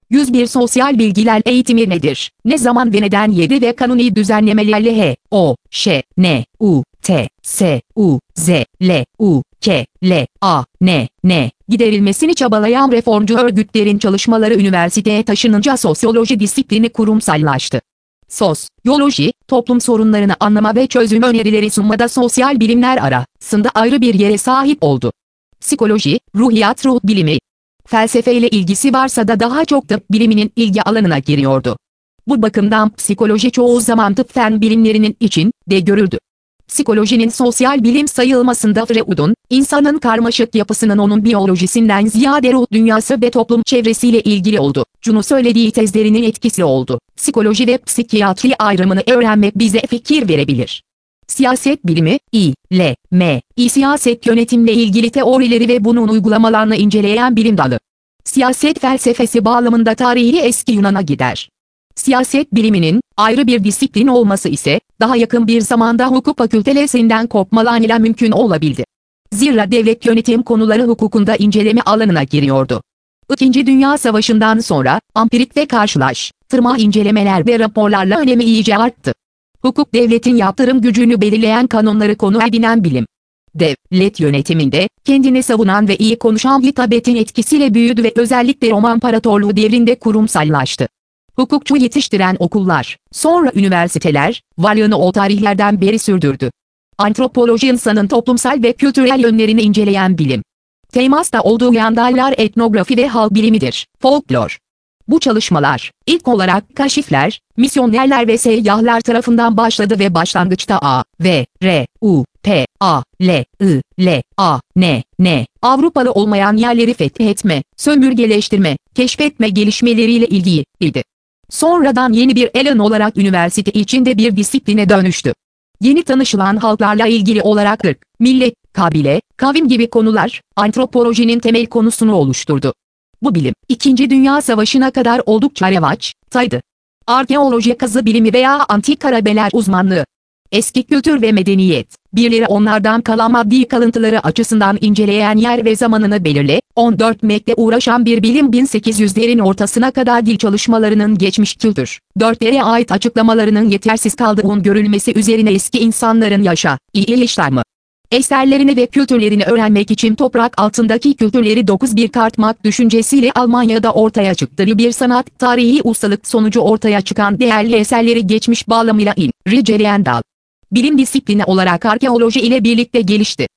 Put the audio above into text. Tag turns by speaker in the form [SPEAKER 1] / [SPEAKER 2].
[SPEAKER 1] 101 Sosyal bilgiler eğitimi nedir? Ne zaman ve neden 7 ve kanuni düzenlemelerle H, O, Ş, N, U, T, S, U, Z, L, U, K, L, A, N giderilmesini çabalayan reformcu örgütlerin çalışmaları üniversiteye taşınınca sosyoloji disiplini kurumsallaştı. Sosyoloji, toplum sorunlarını anlama ve çözüm önerileri sunmada sosyal bilimler arasında ayrı bir yere sahip oldu. Psikoloji, ruhiyat ruh bilimi, felsefeyle ilgisi varsa da daha çok tıp biliminin ilgi alanına giriyordu. Bu bakımdan psikoloji çoğu zaman tıp fen bilimlerinin içinde görüldü. Psikolojinin sosyal bilim sayılmasında Freud'un, insanın karmaşık yapısının onun biyolojisinden ziyade ruh dünyası ve toplum çevresiyle ilgili olduğunu söylediği tezlerinin etkisi oldu. Psikoloji ve psikiyatri ayrımını öğrenmek bize fikir verebilir. Siyaset bilimi, siyaset yönetimle ilgili teorileri ve bunun uygulamalarını inceleyen bilim dalı. Siyaset felsefesi bağlamında tarihi eski Yunan'a gider. Siyaset biliminin ayrı bir disiplin olması ise daha yakın bir zamanda hukuk fakültelerinden kopmalarıyla mümkün olabildi. Zira devlet yönetim konuları hukukunda inceleme alanına giriyordu. İkinci Dünya Savaşı'ndan sonra ampirik ve karşılaştırma incelemeler ve raporlarla önemi iyice arttı. Hukuk devletin yaptırım gücünü belirleyen kanunları konu edinen bilim. Devlet yönetiminde kendini savunan ve iyi konuşan hitabetin etkisiyle büyüdü ve özellikle Roma İmparatorluğu devrinde kurumsallaştı. Hukukçu yetiştiren okullar, sonra üniversiteler, varlığını o tarihlerden beri sürdürdü. Antropoloji insanın toplumsal ve kültürel yönlerini inceleyen bilim. Temasta olduğu yandalar etnografi ve halk bilimidir, folklor. Bu çalışmalar, ilk olarak kaşifler, misyonerler ve seyyahlar tarafından başladı ve başlangıçta A, V, R, U, P, A, L, I, L, A, N, Avrupalı olmayan yerleri fethetme, sömürgeleştirme, keşfetme gelişmeleriyle ilgiliydi. Sonradan yeni bir alan olarak üniversite içinde bir disipline dönüştü. Yeni tanışılan halklarla ilgili olarak ırk, millet, kabile, kavim gibi konular, antropolojinin temel konusunu oluşturdu. Bu bilim, 2. Dünya Savaşı'na kadar oldukça revaçtaydı. Arkeoloji kazı bilimi veya antik arabeler uzmanlığı. Eski kültür ve medeniyet, birileri onlardan kalan maddi kalıntıları açısından inceleyen yer ve zamanını belirle, 14 Mek'le uğraşan bir bilim 1800'lerin ortasına kadar dil çalışmalarının geçmiş kültür, dörtlere ait açıklamalarının yetersiz kaldığının görülmesi üzerine eski insanların yaşamı, eserlerini ve kültürlerini öğrenmek için toprak altındaki kültürleri 9 kartmak düşüncesiyle Almanya'da ortaya çıktı. Bir sanat tarihi ustalık sonucu ortaya çıkan değerli eserleri geçmiş bağlamıyla inceleyen dal. Bilim disiplini olarak arkeoloji ile birlikte gelişti.